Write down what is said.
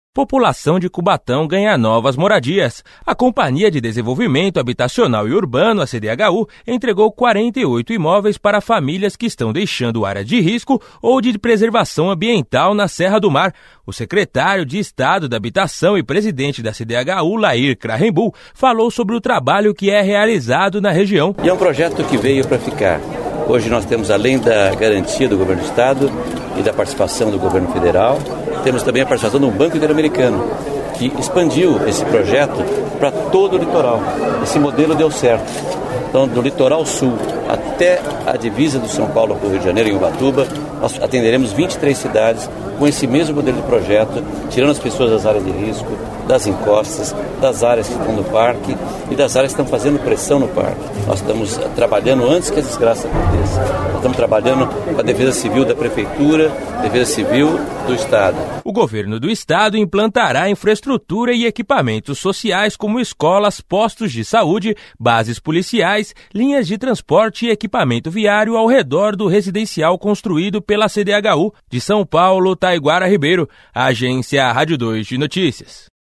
População de Cubatão ganha novas moradias. A Companhia de Desenvolvimento Habitacional e Urbano, a CDHU, entregou 48 imóveis para famílias que estão deixando áreas de risco ou de preservação ambiental na Serra do Mar. O secretário de Estado da Habitação e presidente da CDHU, Lair Krahenbuhl, falou sobre o trabalho que é realizado na região. E é um projeto que veio para ficar. Hoje nós temos, além da garantia do governo do Estado e da participação do governo federal, temos também a participação do Banco Interamericano, que expandiu esse projeto para todo o litoral. Esse modelo deu certo. Então, do litoral sul até a divisa do São Paulo com o Rio de Janeiro, em Ubatuba, nós atenderemos 23 cidades com esse mesmo modelo de projeto, tirando as pessoas das áreas de risco, das encostas, das áreas que estão no parque e das áreas que estão fazendo pressão no parque. Nós estamos trabalhando antes que a desgraça aconteça. Nós estamos trabalhando com a Defesa Civil da Prefeitura, Defesa Civil do Estado. O governo do Estado implantará infraestrutura e equipamentos sociais como escolas, postos de saúde, bases policiais, linhas de transporte e equipamento viário ao redor do residencial construído pela CDHU. De São Paulo, Taiguara Ribeiro, Agência Rádio 2 de Notícias.